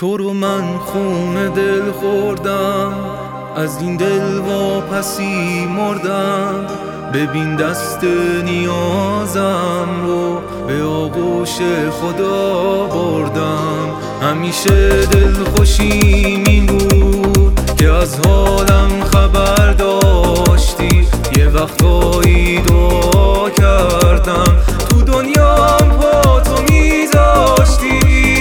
تو رو من خون دل خوردم، از این دل واپسی مردم. ببین دست نیازم رو به آغوش خدا بردم. همیشه دل خوشیم این بود که از حالم خبر داشتی. یه وقتایی دعا کردم تو دنیام پا تو میذاشتی.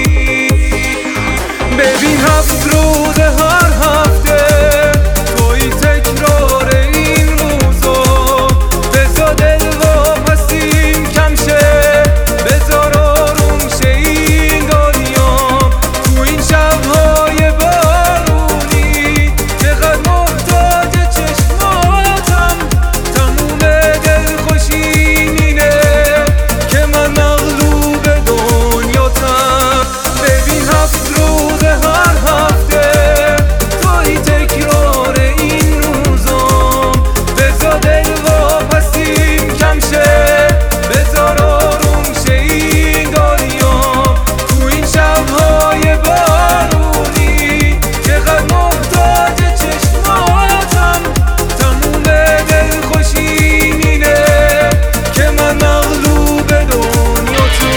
ببین 7 روز هر هفته توی تکرار این روزا. بذار دل واپسیم کم شه، بذار آروم شه این دنیا. تو این شب‌های بارونی چقدر محتاج چشماتم. تموم دلخوشیم اینه که من مغلوب دنیاتم. ببین 7 روز هر هفته توی تکرار این روزام. بذار دل واپسیم کم شه، بذار آروم شه این دنیا. تو این شب‌های بارونی چقدر محتاج چشماتم. تموم دلخوشیم اینه که من مغلوب دنیاتم.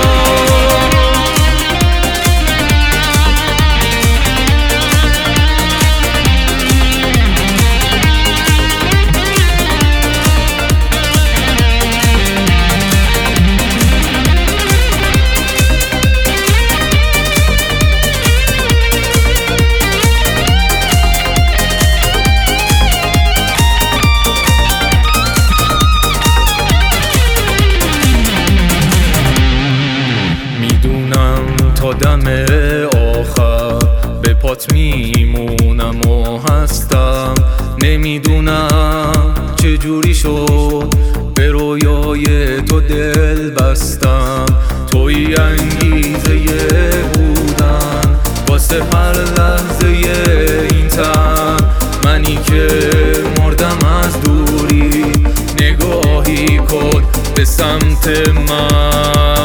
تا دم آخر به پات میمونم و هستم. نمیدونم چجوری شد به رویای تو دل بستم. توی انگیزه بودن واسه هر لحظه این تن. منی که مردم از دوری، نگاهی کن به سمت من.